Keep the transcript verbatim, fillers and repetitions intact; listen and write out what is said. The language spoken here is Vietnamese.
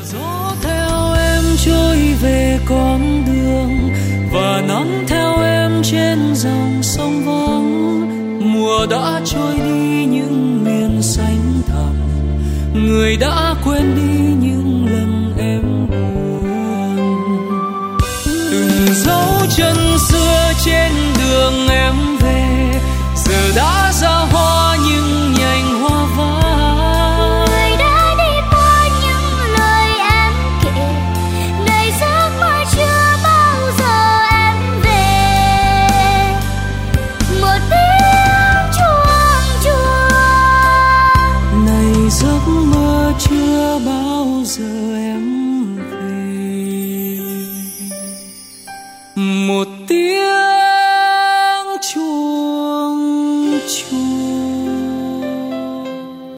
Gió theo em trôi về con đường và nắng theo em trên dòng sông vắng. Mùa đã trôi đi những miền xanh thẳm, người đã quên đi những lần em buồn. Từng dấu chân xưa trên đường em về giờ đã ra hoa những nhành hoa vàng. Người đã đi qua những lời em kể, này giấc mơ chưa bao giờ em về. Một tiếng chuông chuông, này giấc mơ chưa bao giờ em về. Một